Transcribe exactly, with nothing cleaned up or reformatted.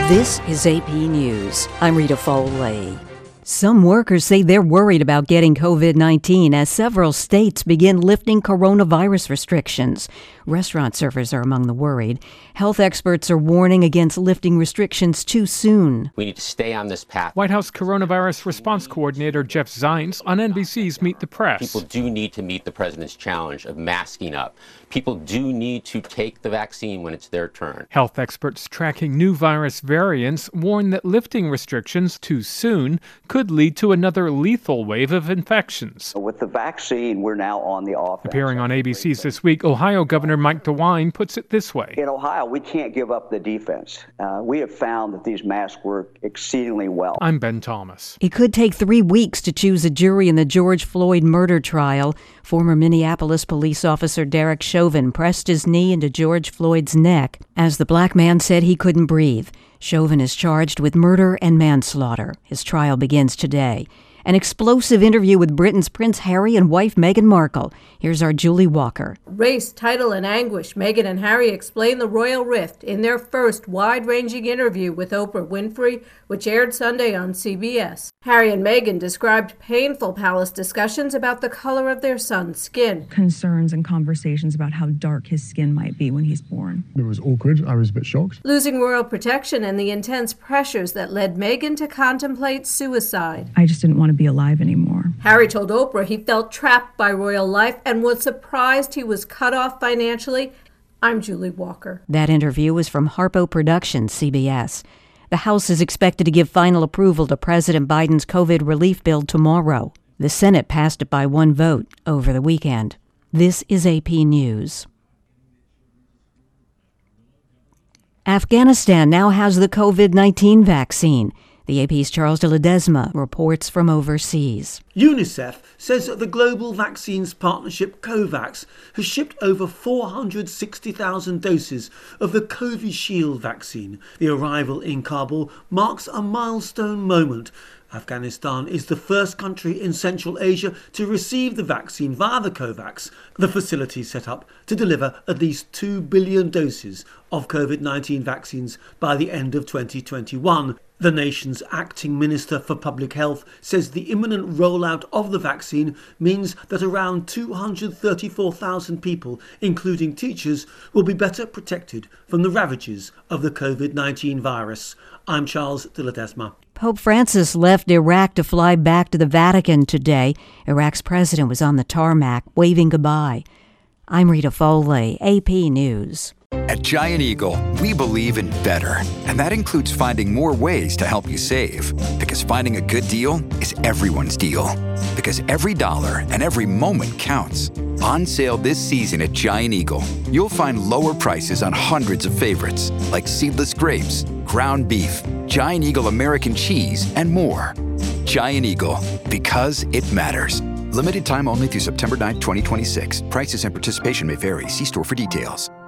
This is A P News. I'm Rita Foley. Some workers say they're worried about getting covid nineteen as several states begin lifting coronavirus restrictions. Restaurant servers are among the worried. Health experts are warning against lifting restrictions too soon. We need to stay on this path. White House Coronavirus Response Coordinator Jeff Zients on N B C's Meet the Press. People do need to meet the president's challenge of masking up. People do need to take the vaccine when it's their turn. Health experts tracking new virus variants warn that lifting restrictions too soon could lead to another lethal wave of infections. With the vaccine, we're now on the offense. Appearing on A B C's This Week, Ohio Governor Mike DeWine puts it this way. In Ohio, we can't give up the defense. Uh, we have found that these masks work exceedingly well. I'm Ben Thomas. It could take three weeks to choose a jury in the George Floyd murder trial. Former Minneapolis police officer Derek Chauvin pressed his knee into George Floyd's neck as the black man said he couldn't breathe. Chauvin is charged with murder and manslaughter. His trial begins today. An explosive interview with Britain's Prince Harry and wife Meghan Markle. Here's our Julie Walker. Race, title, and anguish. Meghan and Harry explain the royal rift in their first wide-ranging interview with Oprah Winfrey, which aired Sunday on C B S. Harry and Meghan described painful palace discussions about the color of their son's skin. Concerns and conversations about how dark his skin might be when he's born. It was awkward. I was a bit shocked. Losing royal protection and the intense pressures that led Meghan to contemplate suicide. I just didn't want to be alive anymore. Harry told Oprah he felt trapped by royal life and was surprised he was cut off financially. I'm Julie Walker. That interview was from Harpo Productions, C B S. The House is expected to give final approval to President Biden's COVID relief bill tomorrow. The Senate passed it by one vote over the weekend. This is A P News. Afghanistan now has the covid nineteen vaccine. The A P's Charles de Ledesma reports from overseas. UNICEF says that the global vaccines partnership COVAX has shipped over four hundred sixty thousand doses of the Covishield vaccine. The arrival in Kabul marks a milestone moment. Afghanistan is the first country in Central Asia to receive the vaccine via the COVAX, the facility set up to deliver at least two billion doses of covid nineteen vaccines by the end of twenty twenty-one. The nation's acting Minister for Public Health says the imminent rollout of the vaccine means that around two hundred thirty-four thousand people, including teachers, will be better protected from the ravages of the covid nineteen virus. I'm Charles de Ledesma. Pope Francis left Iraq to fly back to the Vatican today. Iraq's president was on the tarmac, waving goodbye. I'm Rita Foley, A P News. At Giant Eagle, we believe in better, and that includes finding more ways to help you save. Because finding a good deal is everyone's deal. Because every dollar and every moment counts. On sale this season at Giant Eagle, you'll find lower prices on hundreds of favorites, like seedless grapes, ground beef, Giant Eagle American cheese, and more. Giant Eagle, because it matters. Limited time only through September ninth, twenty twenty-six. Prices and participation may vary. See store for details.